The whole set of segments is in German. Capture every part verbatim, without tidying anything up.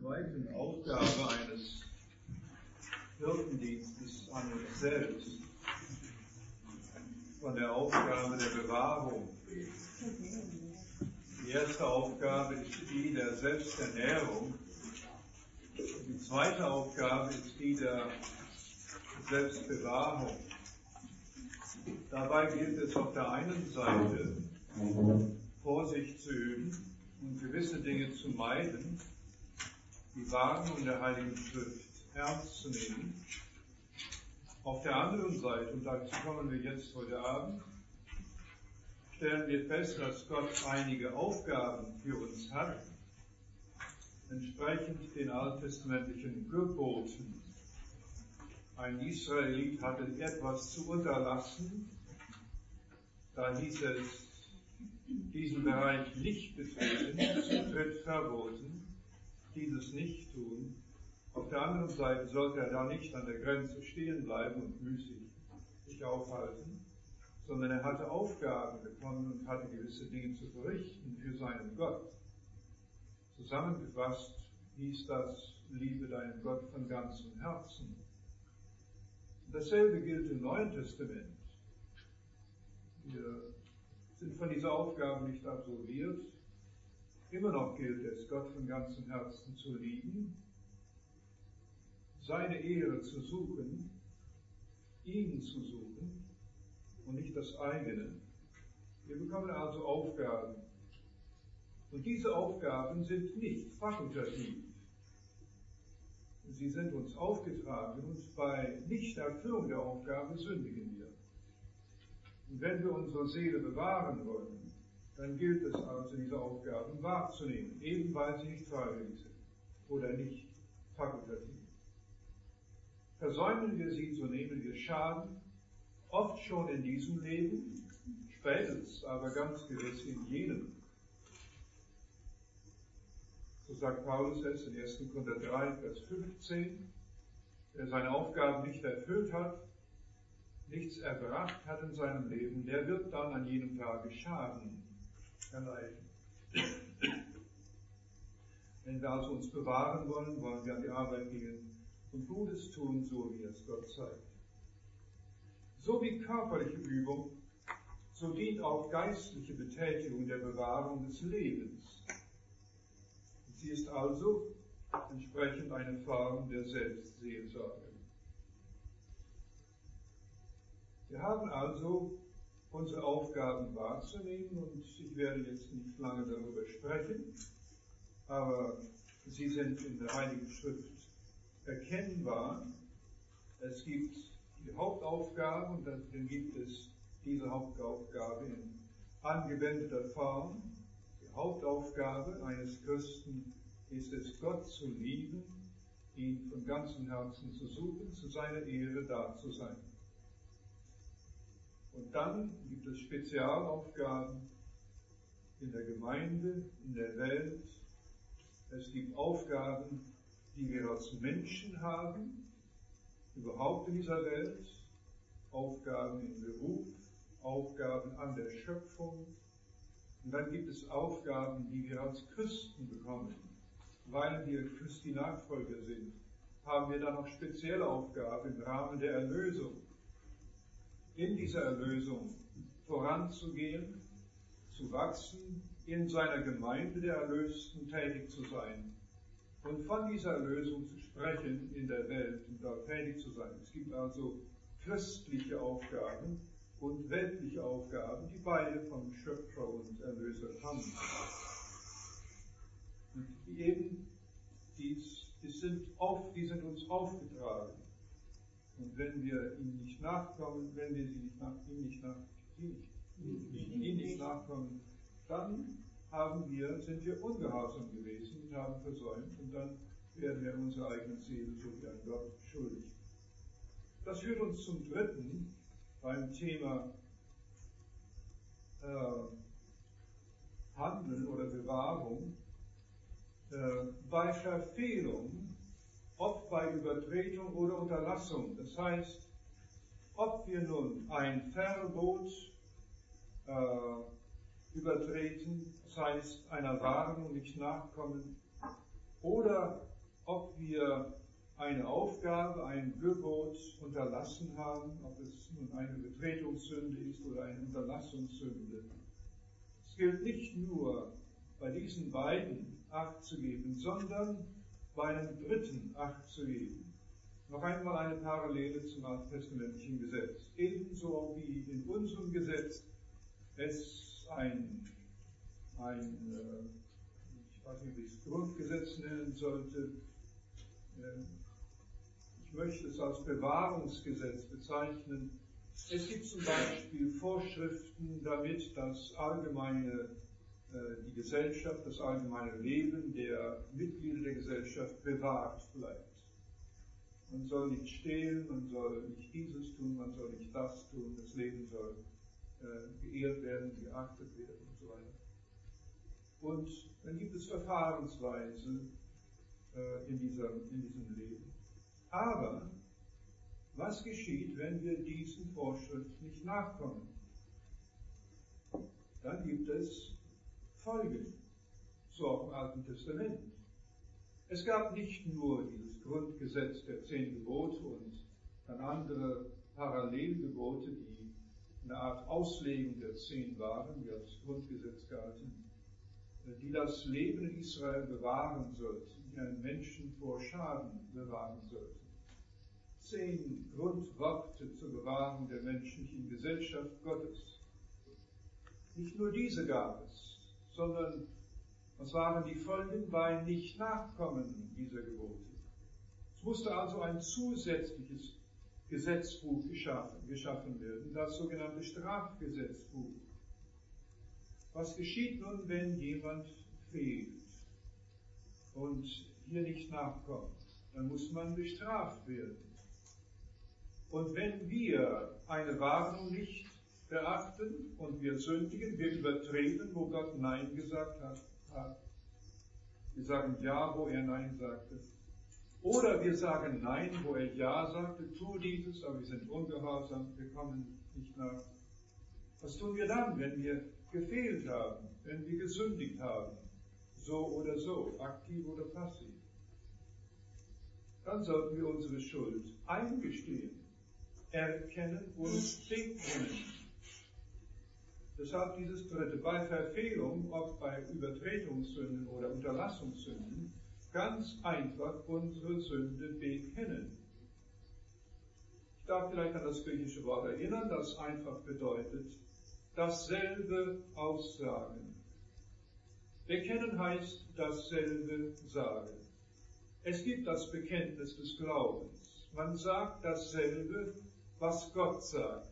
zweiten Aufgabe eines Hirtendienstes an uns selbst, von der Aufgabe der Bewahrung. Die erste Aufgabe ist die der Selbsternährung. Die zweite Aufgabe ist die der Selbstbewahrung. Dabei gilt es auf der einen Seite, Vorsicht zu üben und gewisse Dinge zu meiden, die Warnung der Heiligen Schrift ernst zu nehmen. Auf der anderen Seite, und dazu kommen wir jetzt heute Abend, stellen wir fest, dass Gott einige Aufgaben für uns hat, entsprechend den alttestamentlichen Geboten. Ein Israelit hatte etwas zu unterlassen, da hieß es, diesen Bereich nicht betreten, Zutritt verboten, dieses nicht tun. Auf der anderen Seite sollte er da nicht an der Grenze stehen bleiben und müßig sich aufhalten, sondern er hatte Aufgaben bekommen und hatte gewisse Dinge zu verrichten für seinen Gott. Zusammengefasst hieß das, liebe deinen Gott von ganzem Herzen. Dasselbe gilt im Neuen Testament. Wir sind von dieser Aufgabe nicht absolviert. Immer noch gilt es, Gott von ganzem Herzen zu lieben, seine Ehre zu suchen, ihn zu suchen und nicht das eigene. Wir bekommen also Aufgaben. Und diese Aufgaben sind nicht fakultativ. Sie sind uns aufgetragen und bei Nichterfüllung der Aufgabe sündigen wir. Und wenn wir unsere Seele bewahren wollen, dann gilt es also, diese Aufgaben wahrzunehmen, eben weil sie nicht freiwillig sind oder nicht fakultativ. Versäumen wir sie, so nehmen wir Schaden, oft schon in diesem Leben, spätestens aber ganz gewiss in jenem. So sagt Paulus es in erster Korinther drei, Vers fünfzehn, wer seine Aufgaben nicht erfüllt hat, nichts erbracht hat in seinem Leben, der wird dann an jedem Tage Schaden erleiden. Wenn wir also uns bewahren wollen, wollen wir an die Arbeit gehen und Gutes tun, so wie es Gott zeigt. So wie körperliche Übung, so dient auch geistliche Betätigung der Bewahrung des Lebens. Sie ist also entsprechend eine Form der Selbstseelsorge. Wir haben also unsere Aufgaben wahrzunehmen und ich werde jetzt nicht lange darüber sprechen, aber sie sind in der Heiligen Schrift erkennbar. Es gibt die Hauptaufgabe und dann gibt es diese Hauptaufgabe in angewendeter Form. Die Hauptaufgabe eines Christen ist es, Gott zu lieben, ihn von ganzem Herzen zu suchen, zu seiner Ehre da zu sein. Und dann gibt es Spezialaufgaben in der Gemeinde, in der Welt. Es gibt Aufgaben, die wir als Menschen haben, überhaupt in dieser Welt, Aufgaben im Beruf, Aufgaben an der Schöpfung. Und dann gibt es Aufgaben, die wir als Christen bekommen. Weil wir Christi Nachfolger sind, haben wir dann noch spezielle Aufgaben im Rahmen der Erlösung. In dieser Erlösung voranzugehen, zu wachsen, in seiner Gemeinde der Erlösten tätig zu sein und von dieser Erlösung zu sprechen in der Welt und dort tätig zu sein. Es gibt also christliche Aufgaben und weltliche Aufgaben, die beide vom Schöpfer und Erlöser kommen. Und die eben, die, die, sind auf, die sind uns aufgetragen. Und wenn wir ihm nicht nachkommen, wenn wir sie nicht nach, ihm nicht nach, sie nicht, ihm nicht nachkommen, dann haben wir, sind wir ungehorsam gewesen und haben versäumt und dann werden wir unsere eigene Seele so wie ein Gott schuldig. Das führt uns zum dritten beim Thema äh, Handeln oder Bewahrung. Äh, bei Verfehlung, ob bei Übertretung oder Unterlassung. Das heißt, ob wir nun ein Verbot äh, übertreten, das heißt einer Warnung nicht nachkommen, oder ob wir eine Aufgabe, ein Gebot unterlassen haben, ob es nun eine Betretungssünde ist oder eine Unterlassungssünde. Es gilt nicht nur bei diesen beiden Acht zu geben, sondern bei einem dritten Acht zu geben. Noch einmal eine Parallele zum alttestamentlichen Gesetz. Ebenso wie in unserem Gesetz es ein, ein ich weiß nicht, wie ich es Grundgesetz nennen sollte, ich möchte es als Bewahrungsgesetz bezeichnen. Es gibt zum Beispiel Vorschriften, damit das allgemeine, die Gesellschaft, das allgemeine Leben der Mitglieder der Gesellschaft bewahrt bleibt. Man soll nicht stehlen, man soll nicht dieses tun, man soll nicht das tun, das Leben soll äh, geehrt werden, geachtet werden und so weiter. Und dann gibt es Verfahrensweise äh, in, dieser, in diesem Leben. Aber was geschieht, wenn wir diesen Vorschriften nicht nachkommen? Dann gibt es Folgen, so auch im Alten Testament. Es gab nicht nur dieses Grundgesetz der zehn Gebote und dann andere Parallelgebote, die eine Art Auslegung der zehn waren, die als Grundgesetz galten, die das Leben in Israel bewahren sollten, die einen Menschen vor Schaden bewahren sollten. Zehn Grundworte zur Bewahrung der menschlichen Gesellschaft Gottes. Nicht nur diese gab es, sondern was waren die Folgen bei Nicht-Nachkommen dieser Gebote? Es musste also ein zusätzliches Gesetzbuch geschaffen, geschaffen werden, das sogenannte Strafgesetzbuch. Was geschieht nun, wenn jemand fehlt und hier nicht nachkommt? Dann muss man bestraft werden. Und wenn wir eine Warnung nicht beachten und wir sündigen, wir übertreten, wo Gott Nein gesagt hat, wir sagen Ja, wo er Nein sagte. Oder wir sagen Nein, wo er Ja sagte, tu dieses, aber wir sind ungehorsam, wir kommen nicht nach. Was tun wir dann, wenn wir gefehlt haben, wenn wir gesündigt haben, so oder so, aktiv oder passiv? Dann sollten wir unsere Schuld eingestehen, erkennen und bekennen. Deshalb dieses dritte, bei Verfehlung, ob bei Übertretungssünden oder Unterlassungssünden, ganz einfach unsere Sünde bekennen. Ich darf vielleicht an das griechische Wort erinnern, das einfach bedeutet, dasselbe aussagen. Bekennen heißt dasselbe sagen. Es gibt das Bekenntnis des Glaubens. Man sagt dasselbe, was Gott sagt.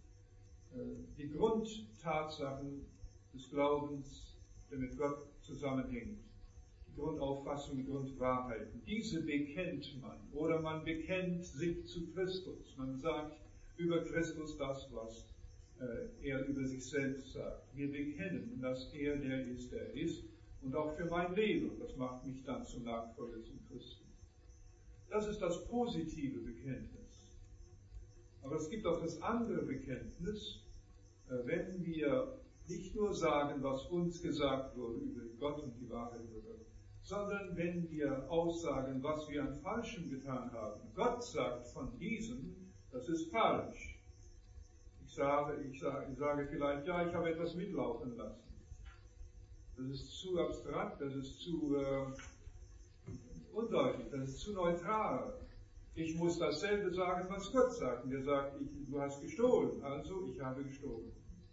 Die Grundtatsachen des Glaubens, der mit Gott zusammenhängt, die Grundauffassung, die Grundwahrheiten, diese bekennt man. Oder man bekennt sich zu Christus. Man sagt über Christus das, was äh, er über sich selbst sagt. Wir bekennen, dass er der ist, der ist, und auch für mein Leben. Das macht mich dann zum Nachfolger zum Christen. Das ist das positive Bekenntnis. Aber es gibt auch das andere Bekenntnis, wenn wir nicht nur sagen, was uns gesagt wurde über Gott und die Wahrheit über Gott, sondern wenn wir aussagen, was wir an Falschem getan haben. Gott sagt von diesem, das ist falsch. Ich sage, ich sage, ich sage vielleicht, ja, ich habe etwas mitlaufen lassen. Das ist zu abstrakt, das ist zu äh, undeutlich, das ist zu neutral. Ich muss dasselbe sagen, was Gott sagt. Und er sagt, ich, du hast gestohlen, also ich habe gestohlen.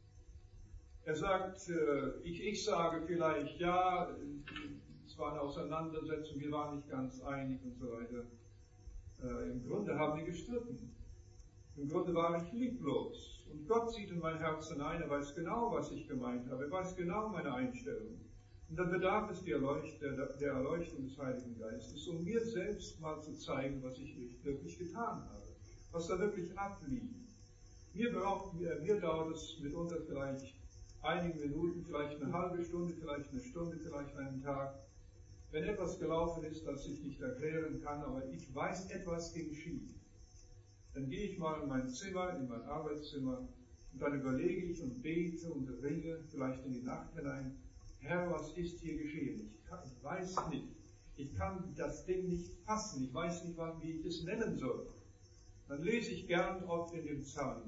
Er sagt, äh, ich, ich sage vielleicht, ja, es war eine Auseinandersetzung, wir waren nicht ganz einig und so weiter. Äh, Im Grunde haben wir gestritten. Im Grunde war ich lieblos. Und Gott sieht in mein Herz hinein, er weiß genau, was ich gemeint habe, er weiß genau meine Einstellung. Und dann bedarf es der, Erleucht, der, der Erleuchtung des Heiligen Geistes, um mir selbst mal zu zeigen, was ich wirklich getan habe, was da wirklich ablief. Mir, braucht, mir, mir dauert es mitunter vielleicht einige Minuten, vielleicht eine halbe Stunde, vielleicht eine Stunde, vielleicht einen Tag. Wenn etwas gelaufen ist, das ich nicht erklären kann, aber ich weiß, etwas ging schief, dann gehe ich mal in mein Zimmer, in mein Arbeitszimmer, und dann überlege ich und bete und ringe, vielleicht in die Nacht hinein, Herr, was ist hier geschehen? Ich, kann, ich weiß nicht. Ich kann das Ding nicht fassen, ich weiß nicht, wie ich es nennen soll. Dann lese ich gern oft in den Psalmen.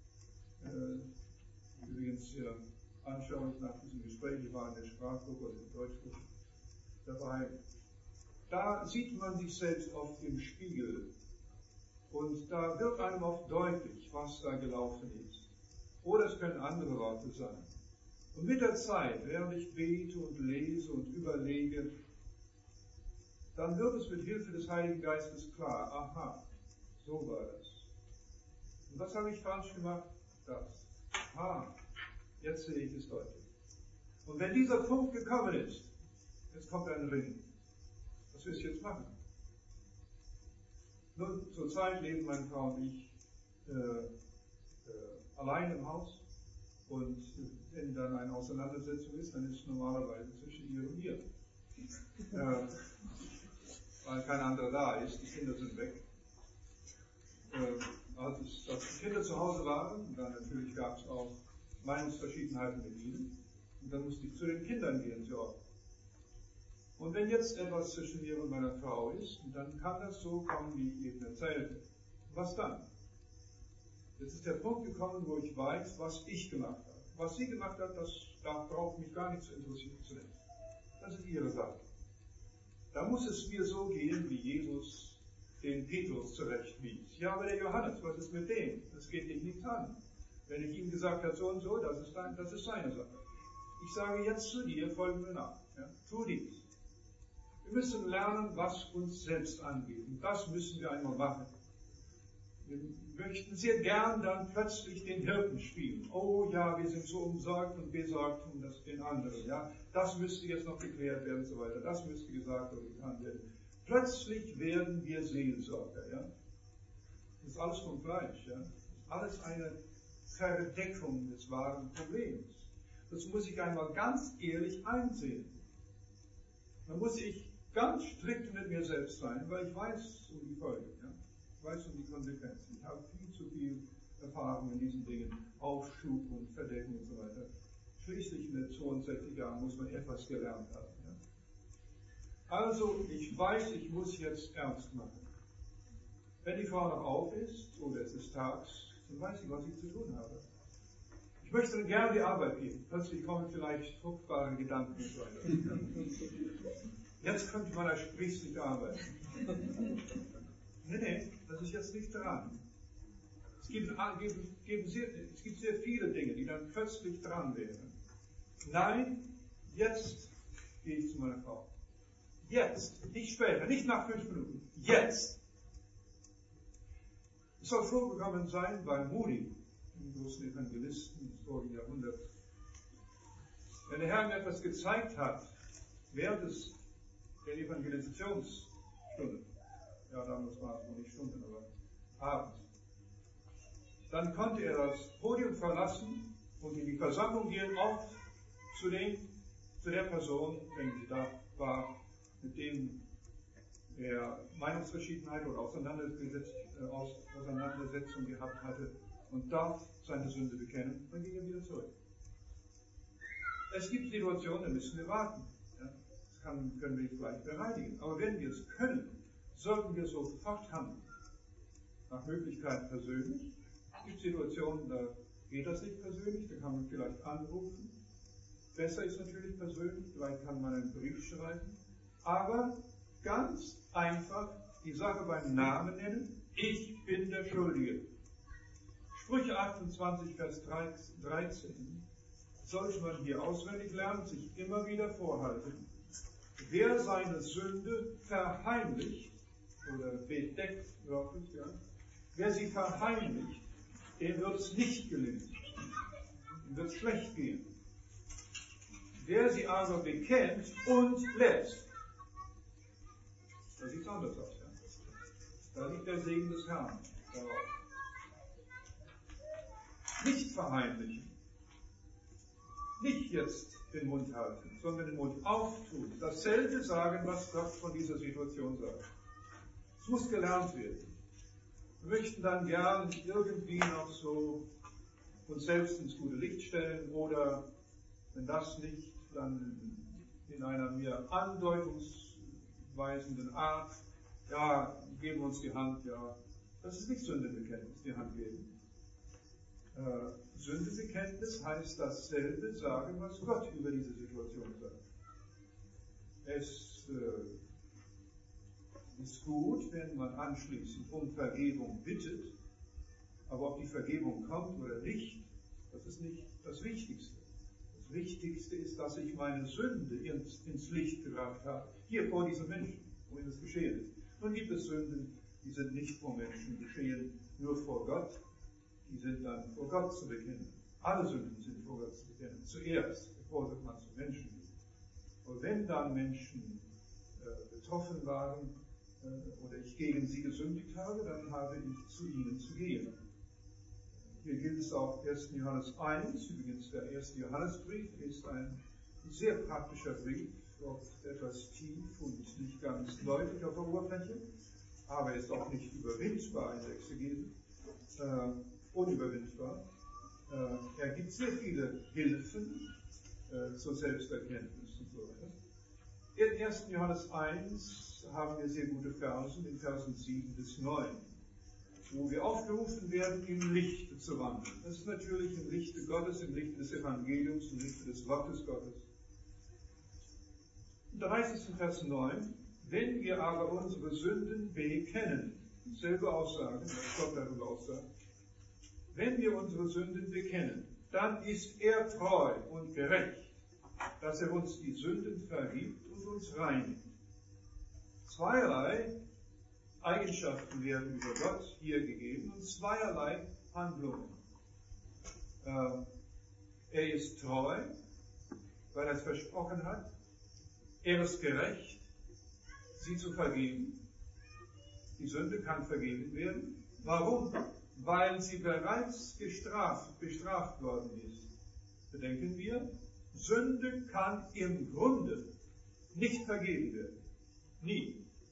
Äh, übrigens ja, anschaulich nach diesem Gespräch, ich war in der Sprachgruppe oder in der Deutschgruppe dabei. Da sieht man sich selbst oft im Spiegel. Und da wird einem oft deutlich, was da gelaufen ist. Oder es können andere Worte sein. Und mit der Zeit, während ich bete und lese und überlege, dann wird es mit Hilfe des Heiligen Geistes klar, aha, so war das. Und was habe ich falsch gemacht? Das. Aha, jetzt sehe ich es deutlich. Und wenn dieser Punkt gekommen ist, jetzt kommt ein Ring. Was willst du jetzt machen? Nun, zur Zeit leben meine Frau und ich äh, äh, allein im Haus. Und wenn dann eine Auseinandersetzung ist, dann ist es normalerweise zwischen ihr und mir. Äh, weil kein anderer da ist, die Kinder sind weg. Äh, als, es, als die Kinder zu Hause waren, dann natürlich gab es auch Meinungsverschiedenheiten mit ihnen. Und dann musste ich zu den Kindern gehen, sehr oft. Und wenn jetzt etwas zwischen mir und meiner Frau ist, dann kann das so kommen, wie ich eben erzählte. Was dann? Jetzt ist der Punkt gekommen, wo ich weiß, was ich gemacht habe. Was sie gemacht hat, das, da braucht mich gar nicht zu interessieren zunächst. Das ist ihre Sache. Da muss es mir so gehen, wie Jesus den Petrus zurechtwies. Ja, aber der Johannes, was ist mit dem? Das geht dich nichts an. Wenn ich ihm gesagt habe, so und so, das ist, dein, das ist seine Sache. Ich sage jetzt zu dir, folge mir nach. Ja? Tu dies. Wir müssen lernen, was uns selbst angeht. Und das müssen wir einmal machen. Wir möchten sehr gern dann plötzlich den Hirten spielen. Oh ja, wir sind so umsorgt und besorgt um das, den anderen. Ja, das müsste jetzt noch geklärt werden und so weiter. Das müsste gesagt oder getan werden. Plötzlich werden wir Seelsorger. Ja? Das ist alles vom Fleisch. Ja? Das ist alles eine Verdeckung des wahren Problems. Das muss ich einmal ganz ehrlich einsehen. Da muss ich ganz strikt mit mir selbst sein, weil ich weiß um die Folgen. Ja? Ich weiß um die Konsequenzen. Ich habe viel zu viel Erfahrung in diesen Dingen. Aufschub und Verdecken und so weiter. Schließlich mit zweiundsechzig Jahren muss man etwas gelernt haben. Ja? Also, ich weiß, ich muss jetzt ernst machen. Wenn die Frau noch auf ist, oder es ist tags, dann weiß ich, was ich zu tun habe. Ich möchte dann gerne die Arbeit geben. Plötzlich kommen vielleicht fruchtbare Gedanken und so weiter. Jetzt könnte man ersprießlich arbeiten. Nee, nee, das ist jetzt nicht dran. Es gibt, gibt, gibt sehr, es gibt sehr viele Dinge, die dann plötzlich dran wären. Nein, jetzt gehe ich zu meiner Frau. Jetzt, nicht später, nicht nach fünf Minuten. Jetzt. Es soll vorgekommen sein bei Moody, dem großen Evangelisten des vorigen Jahrhunderts. Wenn der Herr mir etwas gezeigt hat, während des, der Evangelisationsstunde, ja, damals war es noch nicht Stunden, aber Abend, dann konnte er das Podium verlassen und in die Versammlung gehen, oft zu, dem, zu der Person, wenn sie da war, mit dem er Meinungsverschiedenheit oder Auseinandersetzung gehabt hatte und darf seine Sünde bekennen, dann ging er wieder zurück. Es gibt Situationen, da müssen wir warten. Ja? Das kann, können wir vielleicht bereinigen. Aber wenn wir es können, sollten wir sofort handeln. Nach Möglichkeit persönlich. Es gibt Situationen, da geht das nicht persönlich, da kann man vielleicht anrufen. Besser ist natürlich persönlich, vielleicht kann man einen Brief schreiben. Aber ganz einfach die Sache beim Namen nennen. Ich bin der Schuldige. Sprüche achtundzwanzig, Vers dreizehn sollte man hier auswendig lernen, sich immer wieder vorhalten. Wer seine Sünde verheimlicht oder bedeckt, wörtlich, ja, wer sie verheimlicht, dem wird es nicht gelingen. Dem wird es schlecht gehen. Wer sie aber bekennt und lässt, da sieht es anders aus. Ja? Da liegt der Segen des Herrn darauf. Nicht verheimlichen. Nicht jetzt den Mund halten, sondern den Mund auftun. Dasselbe sagen, was Gott von dieser Situation sagt. Es muss gelernt werden. Wir möchten dann gern irgendwie noch so uns selbst ins gute Licht stellen oder, wenn das nicht, dann in einer mehr andeutungsweisen zurechtweisenden Art, ja, geben uns die Hand, ja, das ist nicht Sündenbekenntnis, die Hand geben. Äh, Sündenbekenntnis heißt dasselbe sagen, was Gott über diese Situation sagt. Es äh, ist gut, wenn man anschließend um Vergebung bittet, aber ob die Vergebung kommt oder nicht, das ist nicht das Wichtigste. Das Wichtigste ist, dass ich meine Sünde ins, ins Licht gebracht habe, hier vor diesen Menschen, wohin es geschehen ist. Nun gibt es Sünden, die sind nicht vor Menschen geschehen, nur vor Gott, die sind dann vor Gott zu bekennen. Alle Sünden sind vor Gott zu bekennen, zuerst, bevor man zu Menschen geht. Und wenn dann Menschen äh, betroffen waren äh, oder ich gegen sie gesündigt habe, dann habe ich zu ihnen zu gehen. Hier gilt es auch erster Johannes eins, übrigens der erste Johannesbrief ist ein sehr praktischer Brief, oft etwas tief und nicht ganz deutlich auf der Oberfläche, aber ist auch nicht überwindbar in der Exegese, äh, unüberwindbar. Äh, er gibt sehr viele Hilfen äh, zur Selbsterkenntnis und so weiter. In erster Johannes eins haben wir sehr gute Verse, in Versen sieben bis neun. Wo wir aufgerufen werden, im Lichte zu wandeln. Das ist natürlich im Lichte Gottes, im Lichte des Evangeliums, im Lichte des Wortes Gottes. Und da heißt es in Vers neun, wenn wir aber unsere Sünden bekennen, selbe Aussage, was Gott darüber aussagt, wenn wir unsere Sünden bekennen, dann ist er treu und gerecht, dass er uns die Sünden vergibt und uns reinigt. Zweierlei Eigenschaften werden über Gott hier gegeben und zweierlei Handlungen. Äh, er ist treu, weil er es versprochen hat. Er ist gerecht, sie zu vergeben. Die Sünde kann vergeben werden. Warum? Weil sie bereits gestraft, bestraft worden ist. Bedenken wir, Sünde kann im Grunde nicht vergeben werden. Nie.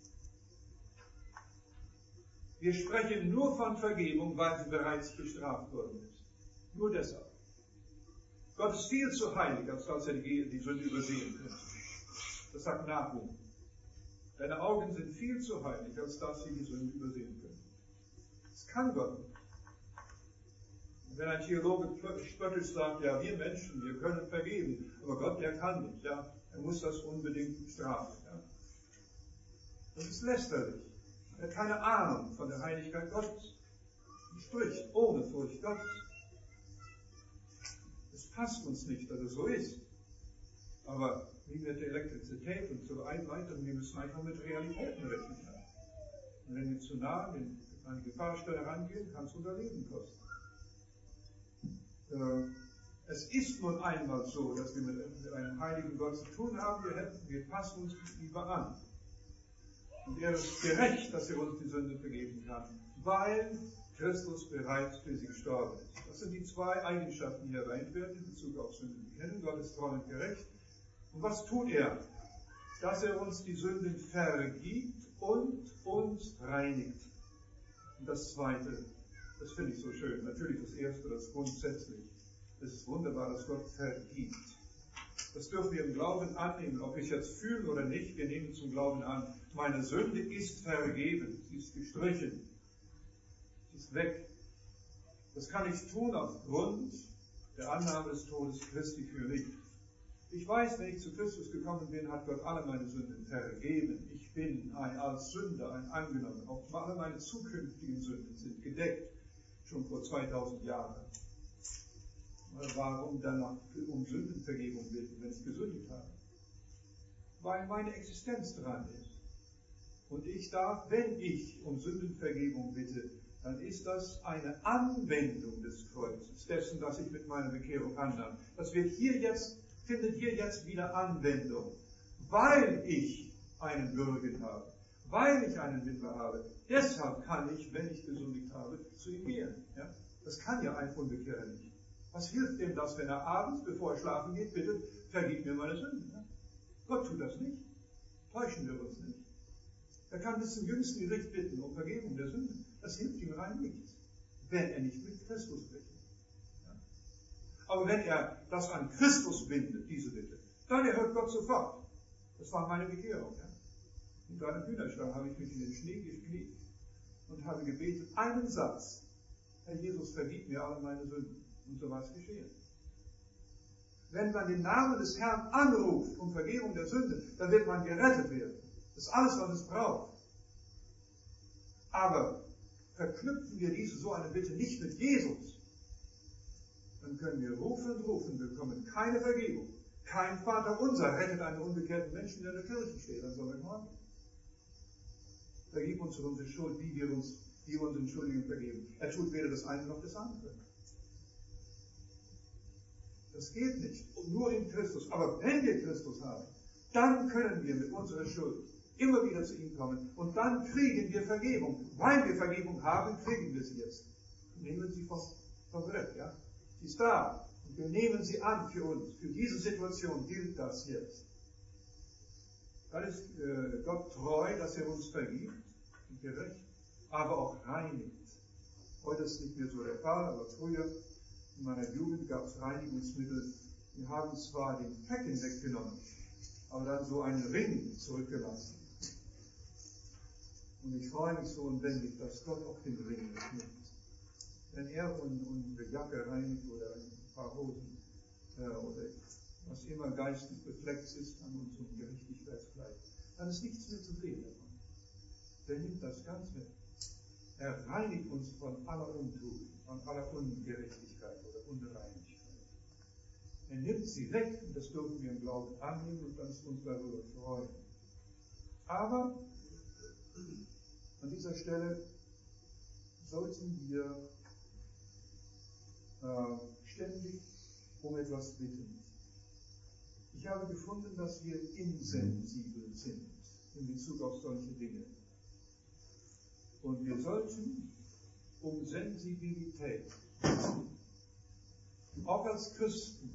Wir sprechen nur von Vergebung, weil sie bereits bestraft worden ist. Nur deshalb. Gott ist viel zu heilig, als dass er die, die Sünde übersehen könnte. Das sagt Nahum. Deine Augen sind viel zu heilig, als dass sie die Sünde übersehen können. Das kann Gott nicht. Und wenn ein Theologe spöttisch sagt, ja, wir Menschen, wir können vergeben, aber Gott, der kann nicht, ja, er muss das unbedingt bestrafen. Ja. Das ist lästerlich. Er hat keine Ahnung von der Heiligkeit Gottes. Er spricht ohne Furcht Gottes. Es passt uns nicht, dass es so ist. Aber wie mit der Elektrizität und so weiter, wir müssen einfach mit Realitäten rechnen. Und wenn wir zu nah an eine Gefahrstelle herangehen, kann es unser Leben kosten. Es ist nun einmal so, dass wir mit einem heiligen Gott zu tun haben. Wir, hätten, wir passen uns lieber an. Und er ist gerecht, dass er uns die Sünde vergeben kann, weil Christus bereits für sie gestorben ist. Das sind die zwei Eigenschaften, die hier erwähnt werden in Bezug auf Sündenbekennen. Gott ist treu und gerecht. Und was tut er? Dass er uns die Sünden vergibt und uns reinigt. Und das Zweite, das finde ich so schön. Natürlich das Erste, das grundsätzlich. Es ist wunderbar, dass Gott vergibt. Das dürfen wir im Glauben annehmen, ob wir es jetzt fühlen oder nicht. Wir nehmen zum Glauben an, meine Sünde ist vergeben, sie ist gestrichen, sie ist weg. Das kann ich tun aufgrund der Annahme des Todes Christi für mich. Ich weiß, wenn ich zu Christus gekommen bin, hat Gott alle meine Sünden vergeben. Ich bin ein, als Sünder ein angenommen. Auch alle meine zukünftigen Sünden sind gedeckt, schon vor zweitausend Jahren. Warum dann noch um Sündenvergebung bitten, wenn ich gesündigt habe? Weil meine Existenz dran ist. Und ich darf, wenn ich um Sündenvergebung bitte, dann ist das eine Anwendung des Kreuzes, dessen, was ich mit meiner Bekehrung annahm. Das wird hier jetzt, findet hier jetzt wieder Anwendung, weil ich einen Bürger habe, weil ich einen Mittler habe. Deshalb kann ich, wenn ich gesündigt habe, zu ihm gehen. Ja? Das kann ja ein Unbekehrter nicht. Was hilft dem das, wenn er abends, bevor er schlafen geht, bittet, vergib mir meine Sünden? Ja? Gott tut das nicht. Täuschen wir uns nicht. Er kann bis zum jüngsten Gericht bitten um Vergebung der Sünden. Das hilft ihm rein nichts, wenn er nicht mit Christus bittet. Ja? Aber wenn er das an Christus bindet, diese Bitte, dann erhört Gott sofort. Das war meine Bekehrung. Ja? Und für einen Hühnerstall habe ich mich in den Schnee gekniet und habe gebetet, einen Satz. Herr Jesus, vergib mir alle meine Sünden. Und so war es geschehen. Wenn man den Namen des Herrn anruft um Vergebung der Sünde, dann wird man gerettet werden. Das ist alles, was es braucht. Aber verknüpfen wir diese so eine Bitte nicht mit Jesus, dann können wir rufen und rufen, wir bekommen keine Vergebung. Kein Vater unser rettet einen unbekehrten Menschen, der in der Kirche steht an Sonntagmorgen. Vergib uns für unsere Schuld, wie wir uns, wie wir unseren Schuldigen vergeben. Er tut weder das eine noch das andere. Das geht nicht, nur in Christus. Aber wenn wir Christus haben, dann können wir mit unserer Schuld immer wieder zu ihm kommen und dann kriegen wir Vergebung. Weil wir Vergebung haben, kriegen wir sie jetzt. Nehmen Sie vom, vom Brett, ja? Sie ist da. Und wir nehmen sie an für uns. Für diese Situation gilt das jetzt. Dann ist äh, Gott treu, dass er uns vergibt und gerecht, aber auch reinigt. Heute ist nicht mehr so der Fall, aber früher in meiner Jugend gab es Reinigungsmittel. Wir haben zwar den Flecken weggenommen, aber dann so einen Ring zurückgelassen. Und ich freue mich so inwendig, dass Gott auch den Ring wegnimmt. Wenn er unsere Jacke reinigt oder ein paar Hosen äh, oder was immer geistig befleckt ist an unserem Gerechtigkeitskleid, dann ist nichts mehr zu sehen davon. Der nimmt das ganz weg. Er reinigt uns von aller Untugend, von aller Ungerechtigkeit oder Unreinigkeit. Er nimmt sie weg und das dürfen wir im Glauben annehmen und uns darüber freuen. Aber an dieser Stelle sollten wir äh, ständig um etwas bitten. Ich habe gefunden, dass wir insensibel sind in Bezug auf solche Dinge. Und wir sollten um Sensibilität, auch als Christen,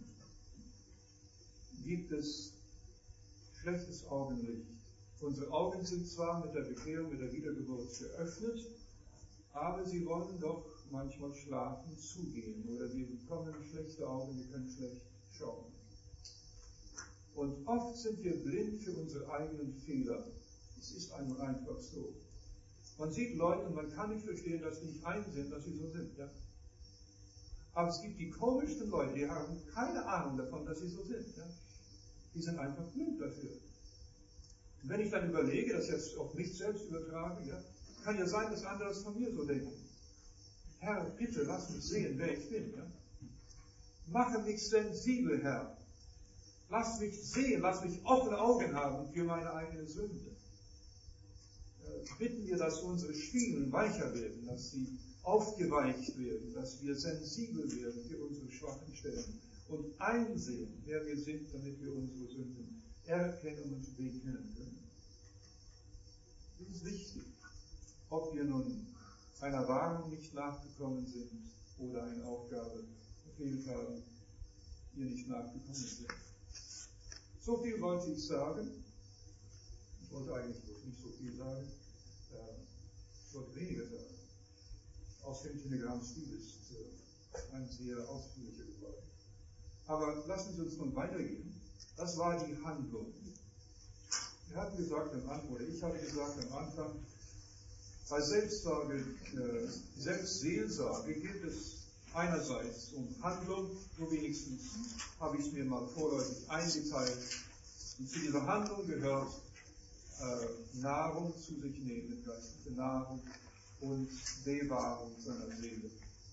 gibt es schlechtes Augenlicht. Unsere Augen sind zwar mit der Bekehrung, mit der Wiedergeburt geöffnet, aber sie wollen doch manchmal schlafen zugehen oder wir bekommen schlechte Augen, wir können schlecht schauen. Und oft sind wir blind für unsere eigenen Fehler. Es ist einfach so. Man sieht Leute und man kann nicht verstehen, dass sie nicht einsehen, dass sie so sind. Ja? Aber es gibt die komischsten Leute, die haben keine Ahnung davon, dass sie so sind. Ja? Die sind einfach blind dafür. Und wenn ich dann überlege, das jetzt auf mich selbst übertrage, ja, kann ja sein, dass andere das von mir so denken. Herr, bitte lass mich sehen, wer ich bin. Ja? Mache mich sensibel, Herr. Lass mich sehen, lass mich offene Augen haben für meine eigene Sünde. Bitten wir, dass unsere Schienen weicher werden, dass sie aufgeweicht werden, dass wir sensibel werden für unsere schwachen Stellen und einsehen, wer wir sind, damit wir unsere Sünden erkennen und bekennen können. Das ist wichtig, ob wir nun einer Warnung nicht nachgekommen sind oder eine Aufgabe befehlt haben, ihr nicht nachgekommen sind. So viel wollte ich sagen. Ich wollte eigentlich nicht so viel sagen. Ich wollte weniger sagen. Aus dem Telegramm-Stil ist ein sehr ausführlicher geworden. Aber lassen Sie uns nun weitergehen. Das war die Handlung. Wir hatten gesagt am Anfang, oder ich habe gesagt am Anfang, bei Selbstsorge, äh, Selbstseelsorge geht es einerseits um Handlung, so wenigstens habe ich es mir mal vorläufig eingeteilt. Und zu dieser Handlung gehört äh, Nahrung zu sich nehmen, geistige Nahrung und Bewahrung seiner Seele.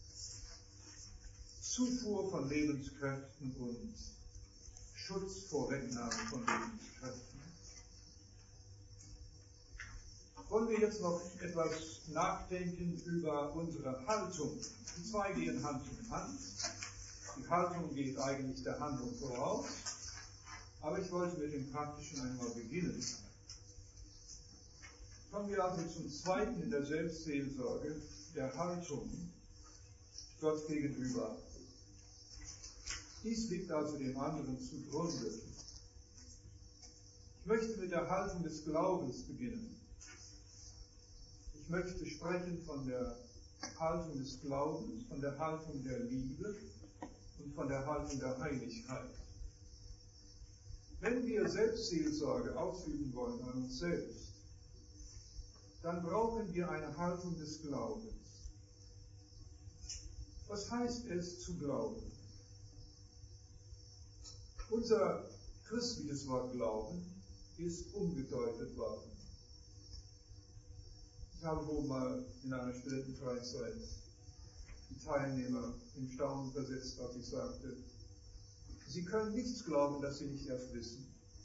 Zufuhr von Lebenskräften und Schutz vor Wegnahme von Lebenskräften. Wollen wir jetzt noch etwas nachdenken über unsere Haltung? Die zwei gehen Hand in Hand. Die Haltung geht eigentlich der Handlung voraus. Aber ich wollte mit dem Praktischen einmal beginnen. Kommen wir also zum Zweiten in der Selbstseelsorge, der Haltung Gott gegenüber. Dies liegt also dem anderen zugrunde. Ich möchte mit der Haltung des Glaubens beginnen. Ich möchte sprechen von der Haltung des Glaubens, von der Haltung der Liebe und von der Haltung der Heiligkeit. Wenn wir Selbstseelsorge ausüben wollen an uns selbst, dann brauchen wir eine Haltung des Glaubens. Was heißt es zu glauben? Unser christliches Wort Glauben ist umgedeutet worden. Ich habe wohl mal in einer Studentenfreizeit die Teilnehmer in Staunen versetzt, als ich sagte, sie können nichts glauben, das sie nicht erst wissen.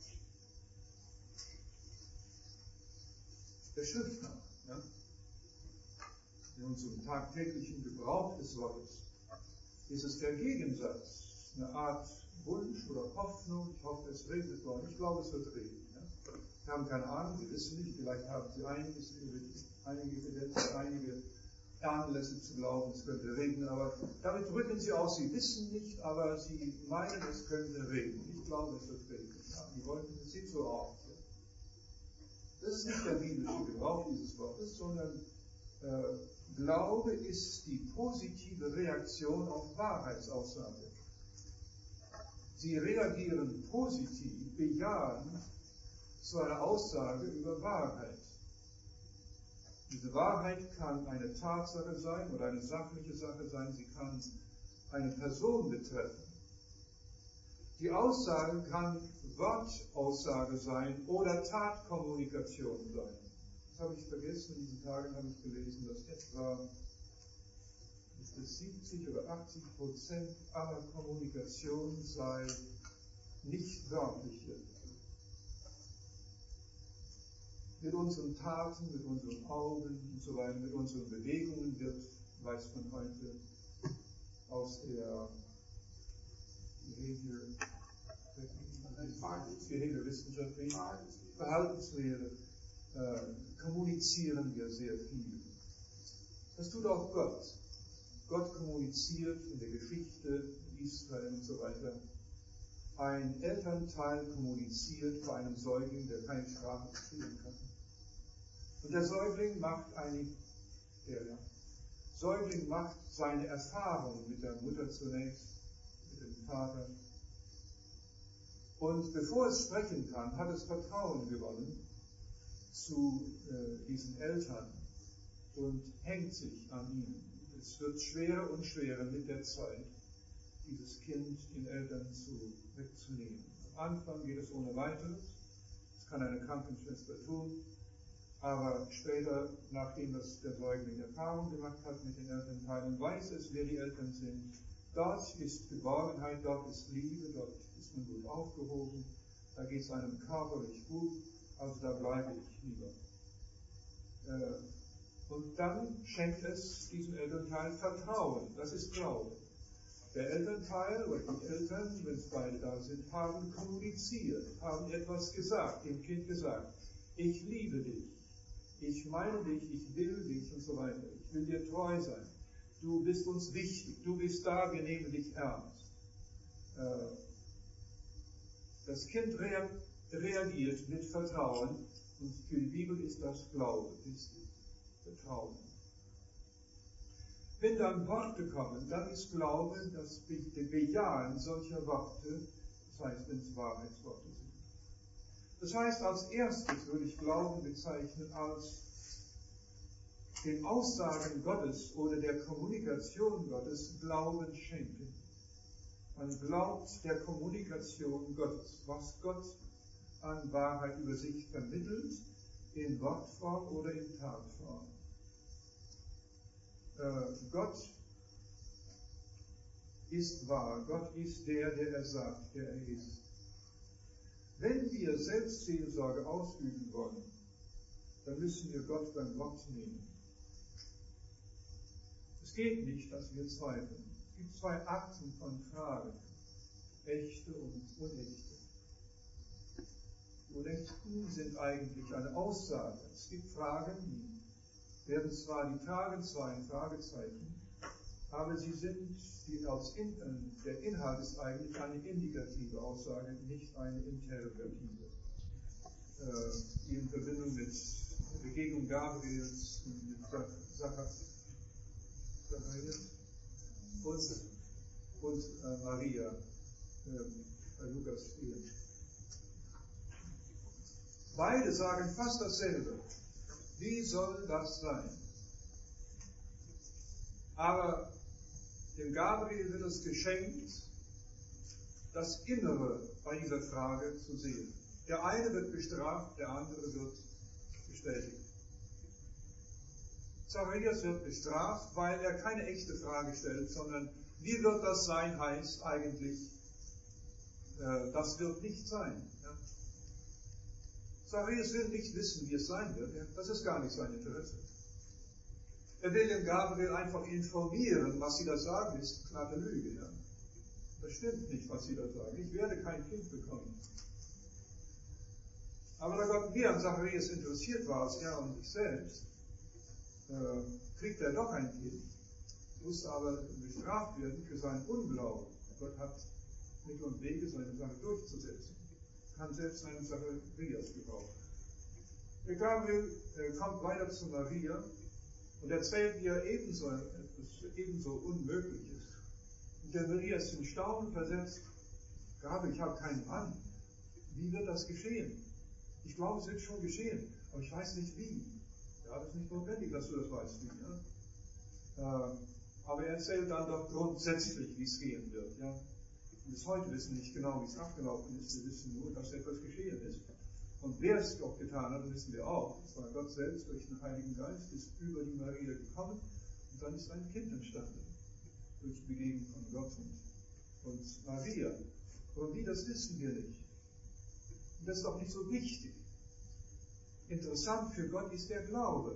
Der Schrift nach, ja? In unserem tagtäglichen Gebrauch des Wortes ist es der Gegensatz, eine Art Wunsch oder Hoffnung. Ich hoffe, es regnet morgen. Ich glaube, es wird regnen. Ja? Sie haben keine Ahnung, Sie wissen nicht, vielleicht haben Sie einiges, einige, einige Anlässe zu glauben, es könnte regnen, aber damit drücken Sie aus, Sie wissen nicht, aber Sie meinen, es könnte regnen. Ich glaube, es wird regnen. Ja? Die wollten, es sieht so aus. Ja? Das ist nicht der biblische Gebrauch dieses Wortes, sondern äh, Glaube ist die positive Reaktion auf Wahrheitsaussage. Sie reagieren positiv, bejahend zu einer Aussage über Wahrheit. Diese Wahrheit kann eine Tatsache sein oder eine sachliche Sache sein, sie kann eine Person betreffen. Die Aussage kann Wortaussage sein oder Tatkommunikation sein. Das habe ich vergessen, in diesen Tagen habe ich gelesen, dass etwa ist es siebzig oder achtzig Prozent aller Kommunikation sei nicht wörtliche. Mit unseren Taten, mit unseren Augen und so weiter, mit unseren Bewegungen wird, weiß man heute, aus der Behavior, Behaviorwissenschaft, Verhaltenslehre, äh, kommunizieren wir sehr viel. Das tut auch Gott. Gott kommuniziert in der Geschichte Israel und so weiter. Ein Elternteil kommuniziert bei einem Säugling, der keine Sprache verstehen kann. Und der Säugling macht eine, der ja, Säugling macht seine Erfahrung mit der Mutter zunächst, mit dem Vater. Und bevor es sprechen kann, hat es Vertrauen gewonnen zu äh, diesen Eltern und hängt sich an ihnen. Es wird schwerer und schwerer mit der Zeit, dieses Kind den Eltern zu, wegzunehmen. Am Anfang geht es ohne weiteres, das kann eine Krankenschwester tun, aber später, nachdem das der Säugling Erfahrung gemacht hat mit den Elternteilen, weiß es, wer die Eltern sind. Dort ist Geborgenheit, dort ist Liebe, dort ist man gut aufgehoben, da geht es einem körperlich gut, also da bleibe ich lieber. Äh, und dann schenkt es diesem Elternteil Vertrauen, das ist Glaube. Der Elternteil oder die Eltern, wenn es beide da sind, haben kommuniziert, haben etwas gesagt, dem Kind gesagt, ich liebe dich, ich meine dich, ich will dich und so weiter, ich will dir treu sein, du bist uns wichtig, du bist da, wir nehmen dich ernst. Äh, das Kind rea reagiert mit Vertrauen und für die Bibel ist das Glaube, ist Vertrauen. Wenn dann Worte kommen, dann ist Glaube das Bejahen solcher Worte, das heißt, wenn es Wahrheitsworte sind. Das heißt, als erstes würde ich Glauben bezeichnen als den Aussagen Gottes oder der Kommunikation Gottes Glauben schenken. Man glaubt der Kommunikation Gottes, was Gott an Wahrheit über sich vermittelt, in Wortform oder in Tatform. Äh, Gott ist wahr, Gott ist der, der er sagt, der er ist. Wenn wir Selbstseelsorge ausüben wollen, dann müssen wir Gott beim Wort nehmen. Es geht nicht, dass wir zweifeln. Es gibt zwei Arten von Fragen, echte und unechte. Die unechten sind eigentlich eine Aussage. Es gibt Fragen, die werden zwar, die tragen zwar ein Fragezeichen, aber sie sind, die aus in, äh, der Inhalt ist eigentlich eine indikative Aussage, nicht eine interrogative. Äh, die in Verbindung mit der Begegnung Gabriels und mit Zacharias und, und äh, Maria äh, bei Lukas vier. Beide sagen fast dasselbe. Wie soll das sein? Aber dem Gabriel wird es geschenkt, das Innere bei dieser Frage zu sehen. Der eine wird bestraft, der andere wird bestätigt. Zacharias wird bestraft, weil er keine echte Frage stellt, sondern wie wird das sein, heißt eigentlich, äh, das wird nicht sein. Ja? Zacharias will nicht wissen, wie es sein wird. Ja? Das ist gar nicht sein Interesse. Er will den Gabriel einfach informieren, was sie da sagen, ist knappe Lüge. Ja? Das stimmt nicht, was sie da sagen. Ich werde kein Kind bekommen. Aber da Gott mehr an Zacharias interessiert war als er an sich selbst, äh, kriegt er doch ein Kind, muss aber bestraft werden für seinen Unglauben. Gott hat Mittel und Wege, seine Sache durchzusetzen. Kann selbst einen Zacharias gebrauchen. Der Gabriel äh, kommt weiter zu Maria und erzählt ihr ebenso etwas ebenso Unmögliches. Und der Maria ist in Staunen versetzt. Gabriel, ich habe keinen Mann. Wie wird das geschehen? Ich glaube, es wird schon geschehen, aber ich weiß nicht wie. Ja, das ist nicht notwendig, dass du das weißt, wie. Ja? Äh, aber er erzählt dann doch grundsätzlich, wie es gehen wird. Ja? Und bis heute wissen wir nicht genau, wie es abgelaufen ist. Wir wissen nur, dass etwas geschehen ist. Und wer es doch getan hat, wissen wir auch. Das war Gott selbst durch den Heiligen Geist, ist über die Maria gekommen und dann ist ein Kind entstanden. Durch die Begegnung von Gott und, und Maria. Aber wie, das wissen wir nicht. Und das ist auch nicht so wichtig. Interessant für Gott ist der Glaube.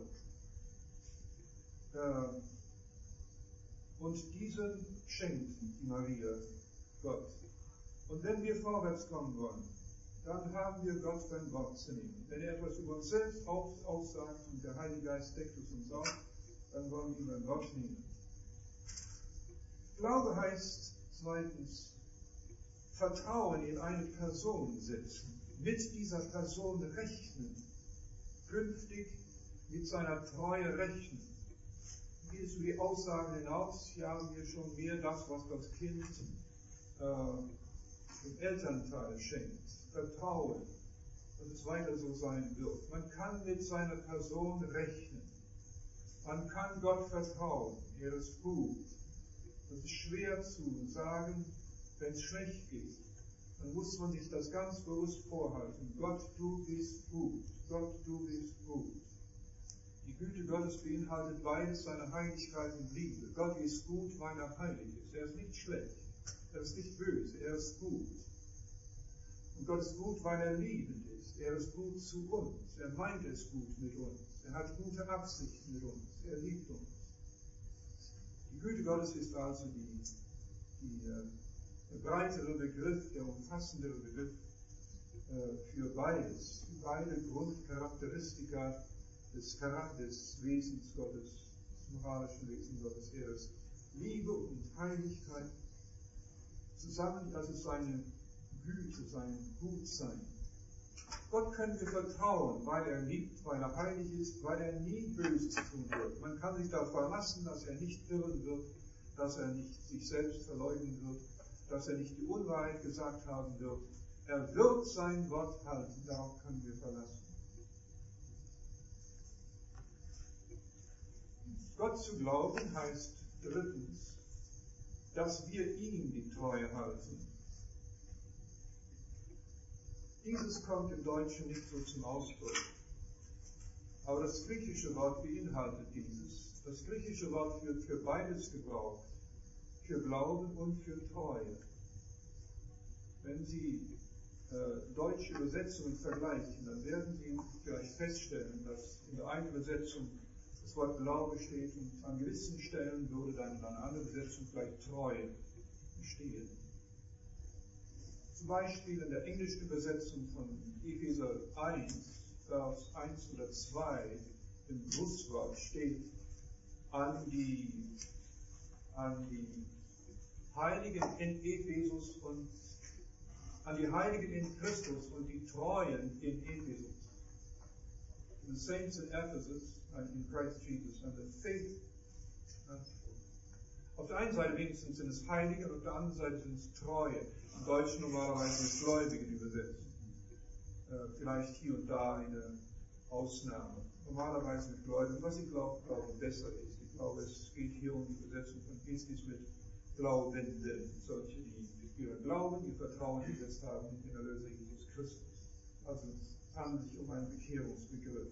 Äh, und diesen schenkt die Maria Gott. Und wenn wir vorwärts kommen wollen, dann haben wir Gott beim Wort zu nehmen. Wenn er etwas über uns selbst aussagt und der Heilige Geist deckt es uns auf, dann wollen wir ihn beim Wort nehmen. Glaube heißt zweitens, Vertrauen in eine Person setzen, mit dieser Person rechnen, künftig mit seiner Treue rechnen. Geht es über die Aussagen hinaus, hier haben wir schon mehr das, was das Kind äh, dem Elternteil schenkt. Vertrauen, dass es weiter so sein wird. Man kann mit seiner Person rechnen. Man kann Gott vertrauen. Er ist gut. Das ist schwer zu sagen, wenn es schlecht geht. Dann muss man sich das ganz bewusst vorhalten. Gott, du bist gut. Gott, du bist gut. Die Güte Gottes beinhaltet beides, seine Heiligkeit und Liebe. Gott ist gut, weil er heilig ist. Er ist nicht schlecht. Er ist nicht böse. Er ist gut. Und Gott ist gut, weil er liebend ist. Er ist gut zu uns. Er meint es gut mit uns. Er hat gute Absichten mit uns. Er liebt uns. Die Güte Gottes ist also die, die, äh, der breitere Begriff, der umfassendere Begriff äh, für beides. Beide Grundcharakteristika des, des Wesens Gottes, des moralischen Wesens Gottes. Er ist Liebe und Heiligkeit. Zusammen, das ist seine Güte, sein Gutsein. Gott können wir vertrauen, weil er liebt, weil er heilig ist, weil er nie Böses tun wird. Man kann sich darauf verlassen, dass er nicht irren wird, dass er nicht sich selbst verleugnen wird, dass er nicht die Unwahrheit gesagt haben wird. Er wird sein Wort halten, darauf können wir verlassen. Gott zu glauben heißt drittens, dass wir ihm die Treue halten. Dieses kommt im Deutschen nicht so zum Ausdruck. Aber das griechische Wort beinhaltet dieses. Das griechische Wort wird für beides gebraucht. Für Glauben und für Treue. Wenn Sie äh, deutsche Übersetzungen vergleichen, dann werden Sie vielleicht feststellen, dass in der einen Übersetzung das Wort Glaube steht und an gewissen Stellen würde dann in einer anderen Übersetzung vielleicht Treue stehen. Zum Beispiel in der englischen Übersetzung von Epheser eins, Vers eins oder zwei, im Grußwort steht an die, an die Heiligen in Ephesus und an die Heiligen in Christus und die Treuen in Ephesus. The saints in Ephesus and in Christ Jesus and the faith. Auf der einen Seite wenigstens sind es Heilige und auf der anderen Seite sind es Treue. Im Deutschen normalerweise mit Gläubigen übersetzt. Äh, vielleicht hier und da eine Ausnahme. Normalerweise mit Gläubigen, was ich glaube, Glauben besser ist. Ich glaube, es geht hier um die Übersetzung von Gestis mit Glaubenden, solche, die ihren Glauben, ihr Vertrauen gesetzt haben in den Erlöser Jesus Christus. Also es handelt sich um einen Bekehrungsbegriff.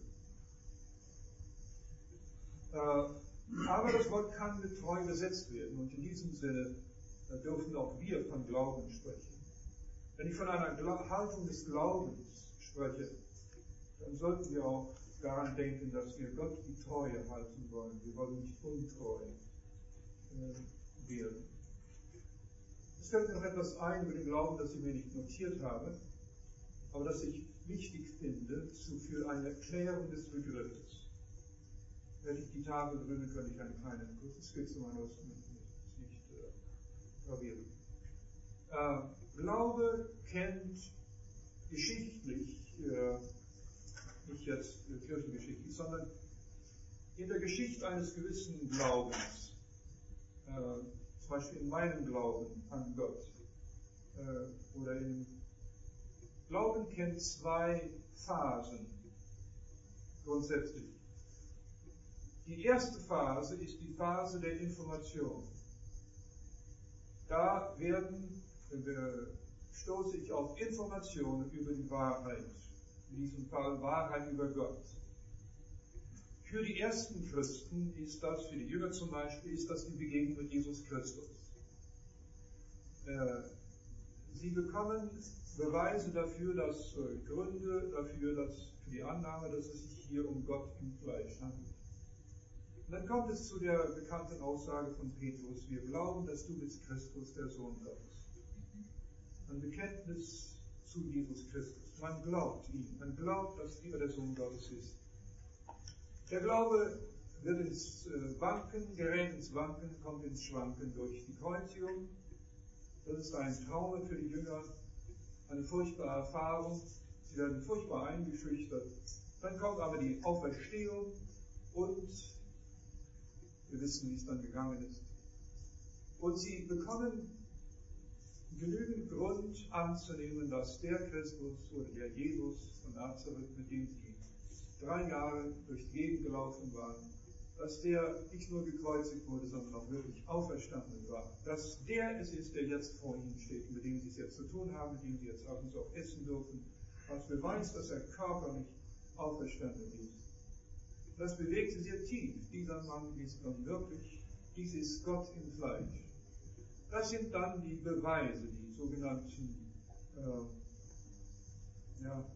Äh, aber das Wort kann mit treu übersetzt werden und in diesem Sinne äh, dürfen auch wir von Glauben sprechen. Wenn ich von einer Gla- Haltung des Glaubens spreche, dann sollten wir auch daran denken, dass wir Gott die Treue halten wollen. Wir wollen nicht untreu äh, werden. Es fällt mir noch etwas ein über den Glauben, das ich mir nicht notiert habe, aber das ich wichtig finde zu, für eine Erklärung des Begriffes. Hätte ich die Tafel drüben, könnte ich eine kleine kurze Skizze machen, aber das ist nicht äh, gravieren. Äh, Glaube kennt geschichtlich, äh, nicht jetzt äh, kirchengeschichtlich, sondern in der Geschichte eines gewissen Glaubens, äh, zum Beispiel in meinem Glauben an Gott, äh, oder im Glauben kennt zwei Phasen grundsätzlich. Die erste Phase ist die Phase der Information. Da werden, äh, stoße ich auf Informationen über die Wahrheit, in diesem Fall Wahrheit über Gott. Für die ersten Christen ist das, für die Jünger zum Beispiel, ist das die Begegnung mit Jesus Christus. Äh, sie bekommen Beweise dafür, dass äh, Gründe dafür, dass für die Annahme, dass es sich hier um Gott im Fleisch handelt. Und dann kommt es zu der bekannten Aussage von Petrus: Wir glauben, dass du bist Christus, der Sohn Gottes. Ein Bekenntnis zu Jesus Christus. Man glaubt ihm. Man glaubt, dass er der Sohn Gottes ist. Der Glaube wird ins Wanken, gerät ins Wanken, kommt ins Schwanken durch die Kreuzigung. Das ist ein Trauma für die Jünger, eine furchtbare Erfahrung. Sie werden furchtbar eingeschüchtert. Dann kommt aber die Auferstehung und wir wissen, wie es dann gegangen ist. Und sie bekommen genügend Grund anzunehmen, dass der Christus oder der Jesus von Nazareth, mit dem sie drei Jahre durch die Gegend gelaufen waren, dass der nicht nur gekreuzigt wurde, sondern auch wirklich auferstanden war. Dass der es ist, der jetzt vor ihnen steht, mit dem sie es jetzt zu tun haben, mit dem sie jetzt ab und zu auch essen dürfen, als Beweis, dass er körperlich auferstanden ist. Das bewegt sie sehr tief. Dieser Mann ist dann wirklich, dies ist Gott im Fleisch. Das sind dann die Beweise, die sogenannten äh, ja,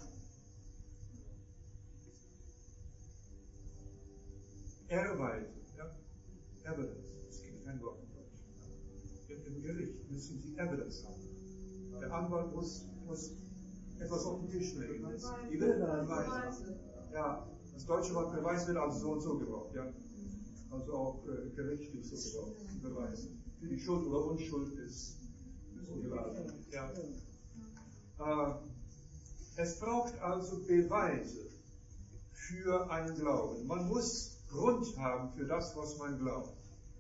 Erweise, ja, Evidence, es gibt kein Wort in Deutsch. Im Gericht müssen sie Evidence haben. Der Anwalt muss, muss etwas auf den Tisch legen. Die Beweise. Ja, das deutsche Wort Beweis wird also so und so gebraucht, ja. Also auch äh, gerichtlich so gebraucht, Beweis. Für die Schuld oder Unschuld des Ungeladen. Ja. Äh, es braucht also Beweise für einen Glauben. Man muss Grund haben für das, was man glaubt.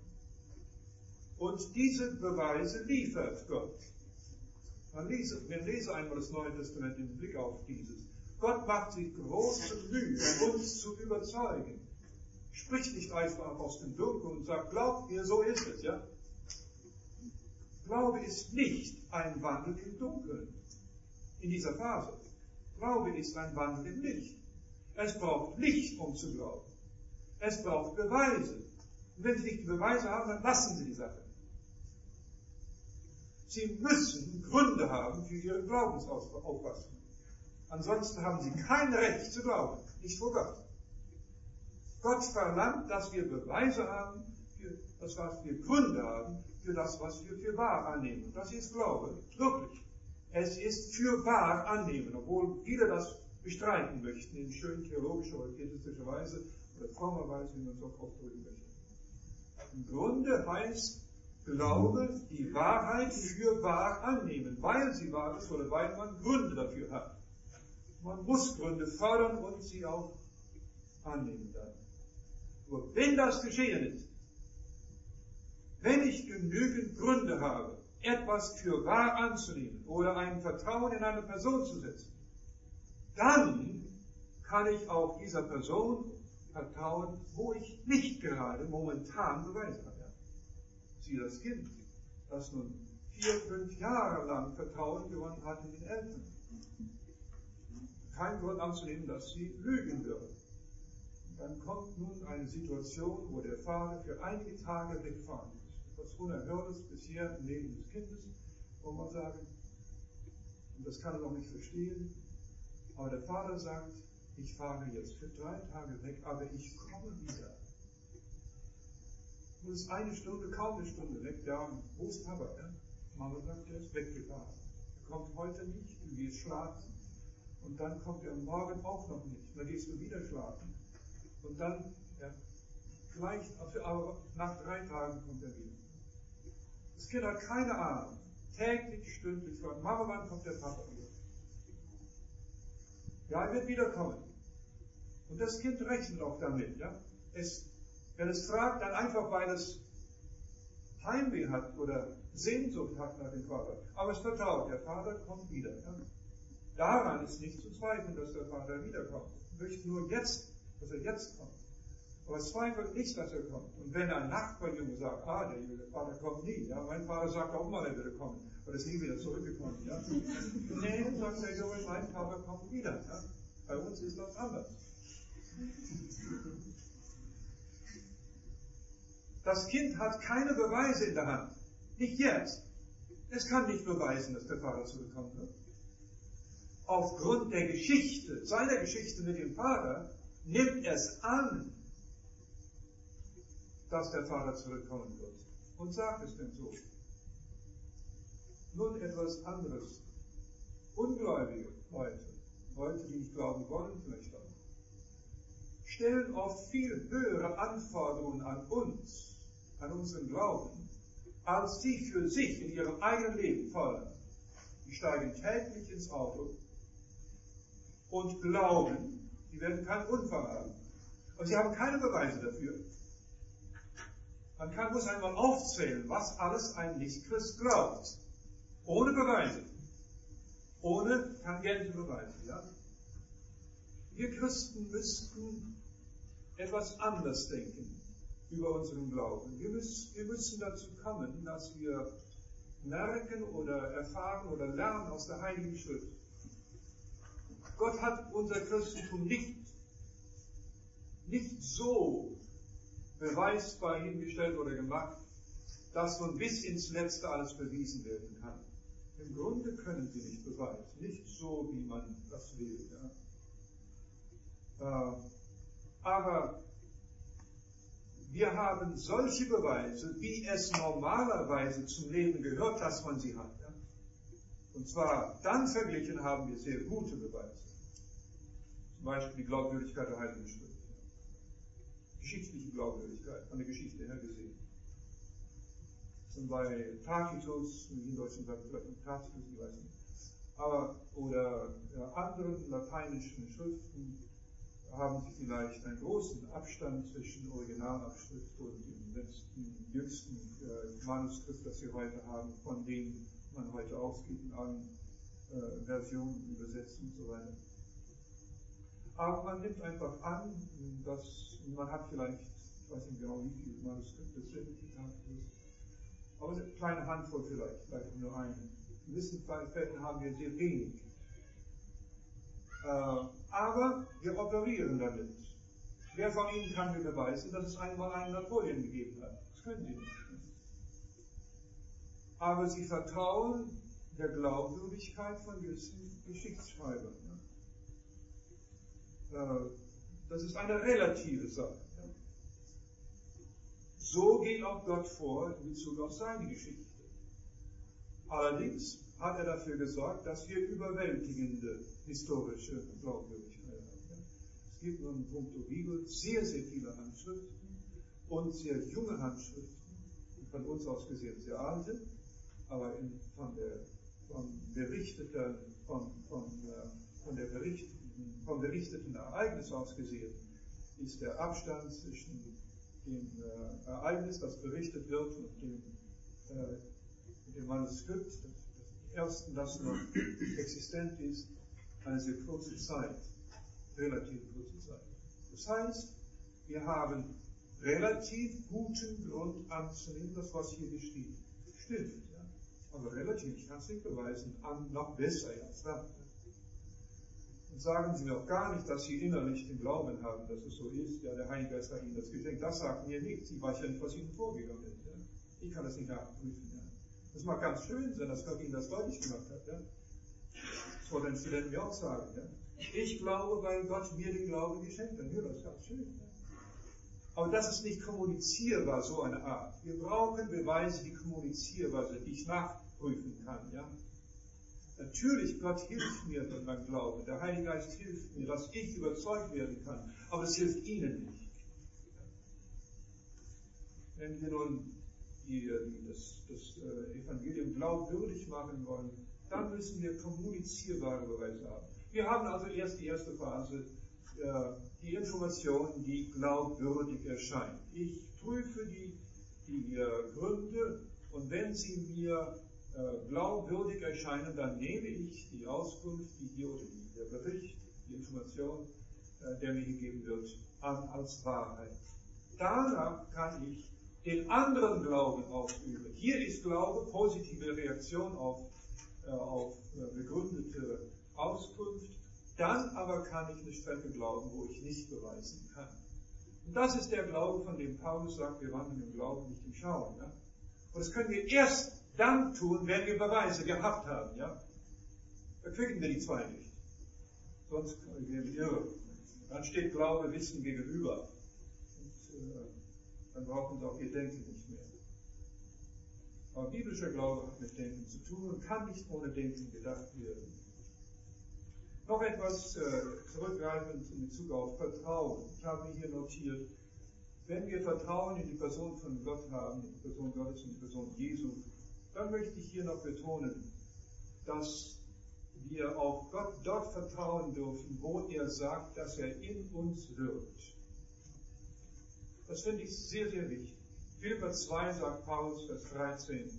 Und diese Beweise liefert Gott. Man lese, wir lesen einmal das Neue Testament im Blick auf dieses. Gott macht sich große Mühe, uns zu überzeugen. Spricht nicht einfach aus dem Dunkeln und sagt, glaubt mir, so ist es, ja? Glaube ist nicht ein Wandel im Dunkeln, in dieser Phase. Glaube ist ein Wandel im Licht. Es braucht Licht, um zu glauben. Es braucht Beweise. Und wenn Sie nicht die Beweise haben, dann lassen Sie die Sache. Sie müssen Gründe haben für Ihre Glaubensauffassung. Ansonsten haben Sie kein Recht zu glauben, nicht vor Gott. Gott verlangt, dass wir Beweise haben, für das, was wir Gründe haben, für das, was wir für wahr annehmen. Das ist Glaube, wirklich. Es ist für wahr annehmen, obwohl viele das bestreiten möchten, in schön theologischer oder pietistischer Weise oder frommer Weise, wie man es auch ausdrücken möchte. Im Grunde heißt Glaube die Wahrheit für wahr annehmen, weil sie wahr ist oder weil man Gründe dafür hat. Man muss Gründe fördern und sie auch annehmen dann. Nur wenn das geschehen ist, wenn ich genügend Gründe habe, etwas für wahr anzunehmen oder ein Vertrauen in eine Person zu setzen, dann kann ich auch dieser Person vertrauen, wo ich nicht gerade momentan Beweise habe. Sie das Kind, das nun vier, fünf Jahre lang Vertrauen gewonnen hat in den Eltern. Kein Grund anzunehmen, dass sie lügen würde. Dann kommt nun eine Situation, wo der Vater für einige Tage wegfahren muss. Etwas Unerhörtes bisher im Leben des Kindes, wo man sagen, und das kann er noch nicht verstehen, aber der Vater sagt, ich fahre jetzt für drei Tage weg, aber ich komme wieder. Nur ist eine Stunde, kaum eine Stunde weg, ja, wo ist Papa? Ja? Mama sagt, er ist weggefahren. Er kommt heute nicht, du gehst schlafen. Und dann kommt er morgen auch noch nicht. Dann gehst du wieder schlafen. Und dann, ja, vielleicht, aber nach drei Tagen kommt er wieder. Das Kind hat keine Ahnung. Täglich, stündlich fragt, Mama, wann kommt der Papa wieder? Ja, er wird wiederkommen. Und das Kind rechnet auch damit, ja. Es, wenn es fragt, dann einfach, weil es Heimweh hat oder Sehnsucht hat nach dem Vater. Aber es vertraut, der Vater kommt wieder. Ja. Daran ist nicht zu zweifeln, dass der Vater wiederkommt. Ich möchte nur jetzt, dass er jetzt kommt. Aber es zweifelt nicht, dass er kommt. Und wenn ein Nachbarjunge sagt, ah, der Vater kommt nie, ja, mein Vater sagt auch mal, er würde kommen, aber ist nie wieder zurückgekommen, ja. Nee, sagt der Junge, mein Vater kommt wieder, ja. Bei uns ist das anders. Das Kind hat keine Beweise in der Hand. Nicht jetzt. Es kann nicht beweisen, dass der Vater zurückkommen wird. Aufgrund der Geschichte, seiner Geschichte mit dem Vater, nimmt es an, dass der Vater zurückkommen wird. Und sagt es denn so. Nun etwas anderes. Ungläubige Leute, Leute, die nicht glauben wollen, vielleicht auch, stellen oft viel höhere Anforderungen an uns, an unseren Glauben, als sie für sich in ihrem eigenen Leben fordern. Die steigen täglich ins Auto und glauben, sie werden keinen Unfall haben. Und sie haben keine Beweise dafür. Man kann, muss einmal aufzählen, was alles ein Nichtchrist glaubt. Ohne Beweise. Ohne tangente Beweise. Ja? Wir Christen müssten etwas anders denken über unseren Glauben. Wir müssen, wir müssen dazu kommen, dass wir merken oder erfahren oder lernen aus der Heiligen Schrift. Gott hat unser Christentum nicht, nicht so beweisbar hingestellt oder gemacht, dass nun bis ins Letzte alles bewiesen werden kann. Im Grunde können sie nicht beweisen, nicht so, wie man das will. Ja. Äh, aber wir haben solche Beweise, wie es normalerweise zum Leben gehört, dass man sie hat. Ja. Und zwar dann verglichen haben wir sehr gute Beweise. Zum Beispiel die Glaubwürdigkeit der Heiligen Schrift. Geschichtliche Glaubwürdigkeit, von der Geschichte her gesehen. Zum Beispiel Tacitus, in Deutschland sagt vielleicht noch Tacitus, ich weiß nicht. Aber, oder ja, anderen lateinischen Schriften haben sie vielleicht einen großen Abstand zwischen Originalabschrift und dem letzten, jüngsten äh, Manuskript, das wir heute haben, von dem man heute ausgeht in allen äh, Versionen, Übersetzungen und so weiter. Aber man nimmt einfach an, dass man hat vielleicht, ich weiß nicht genau, wie viele Manuskripte es sind, aber eine kleine Handvoll vielleicht, vielleicht nur eine. In gewissen Fällen haben wir sehr wenig. Äh, aber wir operieren damit. Wer von Ihnen kann mir beweisen, dass es einmal einen Napoleon gegeben hat? Das können Sie nicht. Aber Sie vertrauen der Glaubwürdigkeit von gewissen Geschichtsschreibern. Das ist eine relative Sache. So geht auch Gott vor in Bezug auf seine Geschichte. Allerdings hat er dafür gesorgt, dass wir überwältigende historische Glaubwürdigkeit haben. Es gibt nun in puncto Bibel sehr, sehr viele Handschriften und sehr junge Handschriften, von uns aus gesehen sehr alte, aber in, von der von berichteten, von, von, von der berichteten Vom berichteten Ereignis aus gesehen, ist der Abstand zwischen dem äh, Ereignis, das berichtet wird, und dem, äh, dem Manuskript, das, das ersten, das noch existent ist, eine sehr kurze Zeit. relativ gut zu sein. Das heißt, wir haben relativ guten Grund anzunehmen, dass was hier steht, stimmt. Ja? Aber relativ, ich kann es nicht beweisen, an, noch besser als das. Und sagen Sie mir auch gar nicht, dass Sie innerlich den Glauben haben, dass es so ist, ja, der Heilige Geist hat Ihnen das geschenkt. Das sagt mir nichts. Ich weiß ja nicht, was Ihnen vorgegangen ist. Ja? Ich kann das nicht nachprüfen. Ja? Das mag ganz schön sein, dass Gott Ihnen das deutlich gemacht hat. Ja? Das wollen Sie denn mir auch sagen. Ja? Ich glaube, weil Gott mir den Glauben geschenkt hat. Ja, das ist ganz schön. Ja? Aber das ist nicht kommunizierbar, so eine Art. Wir brauchen Beweise, die kommunizierbar sind, die ich nachprüfen kann. Ja? Natürlich, Gott hilft mir in meinem Glauben. Der Heilige Geist hilft mir, dass ich überzeugt werden kann. Aber es hilft Ihnen nicht. Wenn wir nun die, das, das Evangelium glaubwürdig machen wollen, dann müssen wir kommunizierbare Beweise haben. Wir haben also erst die erste Phase, die Information, die glaubwürdig erscheint. Ich prüfe die, die Gründe, und wenn sie mir äh, glaubwürdig erscheinen, dann nehme ich die Auskunft, die hier, oder der Bericht, die Information, äh, der mir gegeben wird, an als Wahrheit. Danach kann ich den anderen Glauben ausüben. Hier ist Glaube, positive Reaktion auf, äh, auf äh, begründete Auskunft. Dann aber kann ich eine Strecke glauben, wo ich nicht beweisen kann. Und das ist der Glaube, von dem Paulus sagt, wir wandeln im Glauben, nicht im Schauen. Ja? Und das können wir erst dann tun, wenn wir Beweise gehabt haben. Ja? Da kriegen wir die zwei nicht. Sonst wären wir irre. Dann steht Glaube Wissen gegenüber. Und äh, dann brauchen Sie auch Ihr Denken nicht mehr. Aber biblischer Glaube hat mit Denken zu tun und kann nicht ohne Denken gedacht werden. Noch etwas äh, zurückgreifend in Bezug auf Vertrauen. Ich habe mir hier notiert, wenn wir Vertrauen in die Person von Gott haben, in die Person Gottes, in die Person Jesu, dann möchte ich hier noch betonen, dass wir auf Gott dort vertrauen dürfen, wo er sagt, dass er in uns wirkt. Das finde ich sehr, sehr wichtig. Philipper zwei sagt Paulus, Vers dreizehn,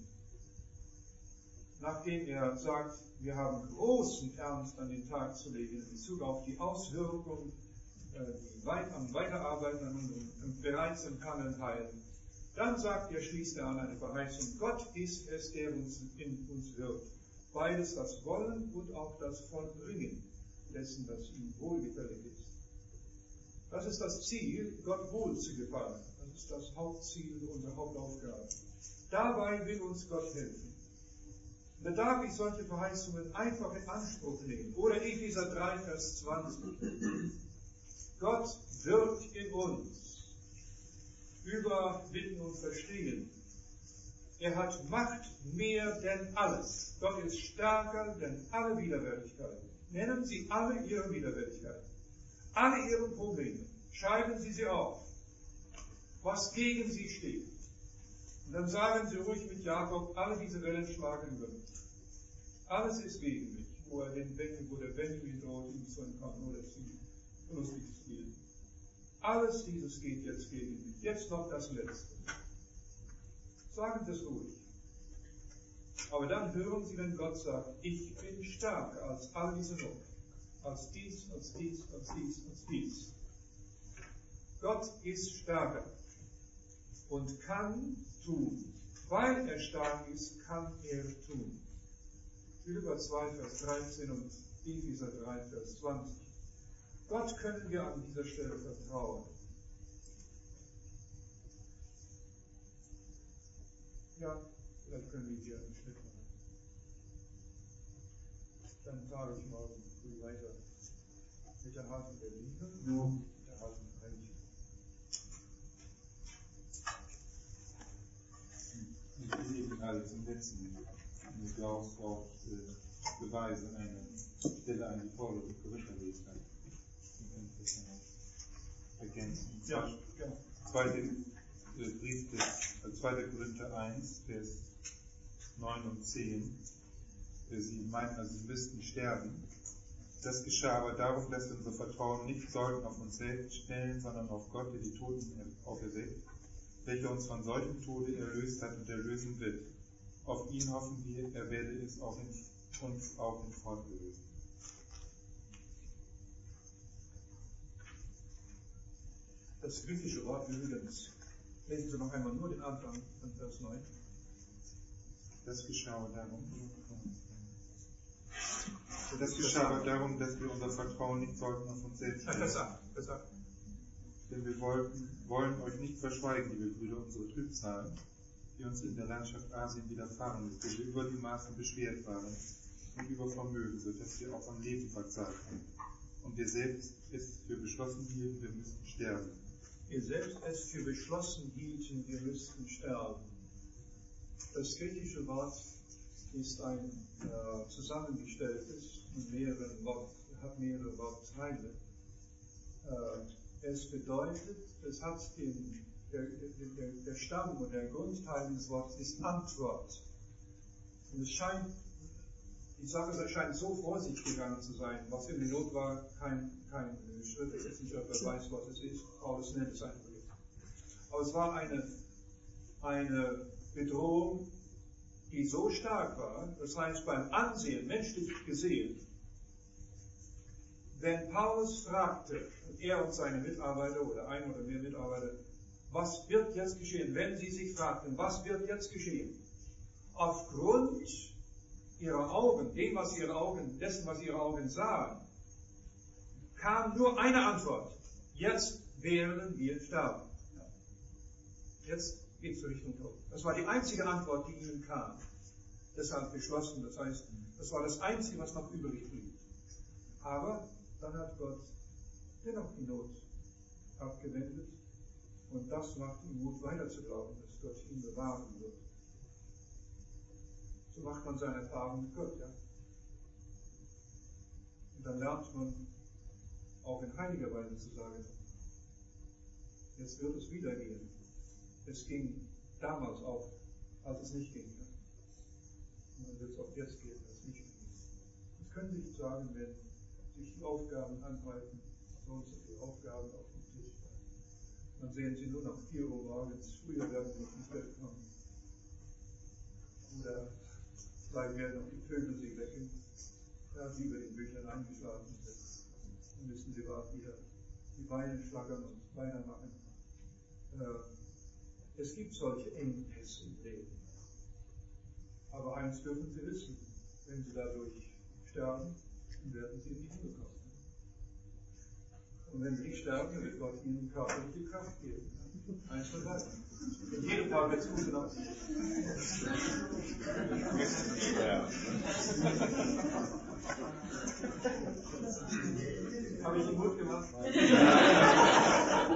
nachdem er sagt, wir haben großen Ernst an den Tag zu legen in Bezug auf die Auswirkungen, die weit am Weiterarbeiten an unserem bereits empfangenen Heil. Dann sagt er, schließt er an eine Verheißung, Gott ist es, der uns in uns wirkt. Beides das Wollen und auch das Vollbringen dessen, was ihm wohlgefällig ist. Das ist das Ziel, Gott wohl zu gefallen. Das ist das Hauptziel, unsere Hauptaufgabe. Dabei will uns Gott helfen. Da darf ich solche Verheißungen einfach in Anspruch nehmen. Oder Epheser drei, Vers zwanzig. Gott wirkt in uns über Bitten und Verstehen. Er hat Macht mehr denn alles. Gott ist stärker denn alle Widerwärtigkeiten. Nennen Sie alle Ihre Widerwärtigkeiten. Alle Ihre Probleme. Schreiben Sie sie auf. Was gegen Sie steht. Und dann sagen Sie ruhig mit Jakob, alle diese Wellen schlagen über mich. Alles ist gegen mich, wo er den Benjamin, wo der Benjamin droht, ihm zu entkommen oder zu lustig spielen. Alles dieses geht jetzt gegen mich. Jetzt noch das Letzte. Sagen Sie es ruhig. Aber dann hören Sie, wenn Gott sagt, ich bin stärker als all diese Not. Als dies, als dies, als dies, als dies. Gott ist stärker und kann tun. Weil er stark ist, kann er tun. Philipper zwei, Vers dreizehn und Epheser drei, Vers zwanzig. Gott können wir an dieser Stelle vertrauen. Ja, vielleicht können wir hier einen Schnitt machen. Dann fahre ich morgen früh weiter mit der Hafen der Liebe, nur mit der Hafen der Heiligen. Ich bin eben gerade zum letzten, du glaubst auch äh, Beweise, eine Stelle an die Paulus und Korintherbrief kann. Ergänzen. Ja, genau. Zweite äh, Brief des, also zweiter Korinther eins, Vers neun und zehn. Äh, sie meinten, also sie müssten sterben. Das geschah aber darum, dass wir unser Vertrauen nicht sollten auf uns selbst stellen, sondern auf Gott, der die Toten auferweckt, welcher uns von solchem Tode erlöst hat und erlösen wird. Auf ihn hoffen wir, er werde es auch in, uns auch in Fort lösen. Das griechische Wort übrigens, lesen Sie noch einmal nur den Anfang von Vers neun. Das geschah aber darum, das geschah aber darum, dass wir unser Vertrauen nicht sollten auf uns selbst stellen. Das sagt, das sagt. Denn wir wollten, wollen euch nicht verschweigen, liebe Brüder, unsere Trübsal, die uns in der Landschaft Asien widerfahren ist, wo wir über die Maßen beschwert waren und über Vermögen, sodass wir auch am Leben verzagten. Und wir selbst es für beschlossen hielten, wir müssten sterben. Wir selbst es für beschlossen hielten, wir müssten sterben. Das griechische Wort ist ein äh, zusammengestelltes und mehreren Wort, hat mehrere Wortteile. Äh, es bedeutet, es hat den, der, der, der Stamm und der Grundteil dieses Wortes ist Antwort. Und es scheint, die Sache scheint so vor sich gegangen zu sein. Was in der Not war, kein, kein Schriftwissenschaftler weiß, was es ist. Paulus nennt es einfach. Aber es war eine, eine Bedrohung, die so stark war, das heißt beim Ansehen, menschlich gesehen, wenn Paulus fragte, er und seine Mitarbeiter oder ein oder mehr Mitarbeiter, was wird jetzt geschehen, wenn sie sich fragten, was wird jetzt geschehen? Aufgrund ihrer Augen, dem, was ihre Augen, dessen, was ihre Augen sahen, kam nur eine Antwort. Jetzt werden wir sterben. Jetzt geht es Richtung Tod. Das war die einzige Antwort, die ihnen kam. Deshalb beschlossen, das heißt, das war das Einzige, was noch übrig blieb. Aber dann hat Gott dennoch die Not abgewendet und das macht ihm Mut, weiter zu glauben, dass Gott ihn bewahren wird. So macht man seine Erfahrung mit Gott, ja. Und dann lernt man auch in heiliger Weise zu sagen, jetzt wird es wieder gehen. Es ging damals auch, als es nicht ging. Ja. Und dann wird es auch jetzt gehen, als es nicht ging. Das können Sie nicht sagen, wenn sich die Aufgaben anhalten, so und so viele Aufgaben auf dem Tisch. Dann sehen Sie nur noch vier Uhr morgens, früher werden Sie noch ins Bett kommen. Oder vielleicht werden auch die Vögel Sie wecken, da Sie über den Büchern eingeschlafen sind. Dann müssen Sie warten, wieder die Beine schlagern und weitermachen. Es gibt solche Engpässe im Leben. Aber eins dürfen Sie wissen, wenn Sie dadurch sterben, dann werden Sie in die Himmel kommen. Und wenn Sie nicht sterben, dann wird Gott Ihnen körperliche Kraft geben. Eins von beiden. In jedem Fall wird es gut genommen. Habe ich Ihnen Mut gemacht?